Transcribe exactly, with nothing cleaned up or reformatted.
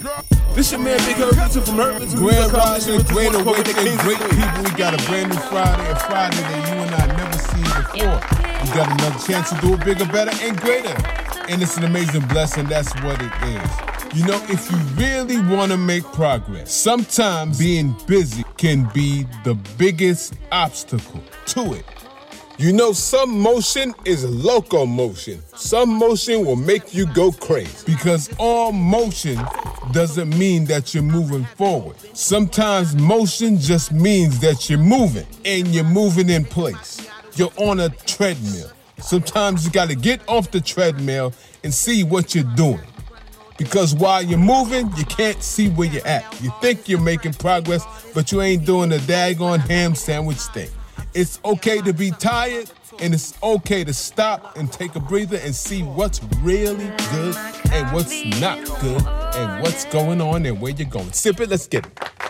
This your man Big Herbison from Herbison. Grand Rising, Great Awakening, great people. We got a brand new Friday, a Friday that you and I never seen before. We got another chance to do it bigger, better, and greater. And it's an amazing blessing, that's what it is. You know, if you really want to make progress, sometimes being busy can be the biggest obstacle to it. You know, some motion is locomotion. Some motion will make you go crazy. Because all motion doesn't mean that you're moving forward. Sometimes motion just means that you're moving, and you're moving in place. You're on a treadmill. Sometimes you got to get off the treadmill and see what you're doing. Because while you're moving, you can't see where you're at. You think you're making progress, but you ain't doing a daggone ham sandwich thing. It's okay to be tired, and it's okay to stop and take a breather and see what's really good and what's not good and what's going on and where you're going. Sip it, let's get it.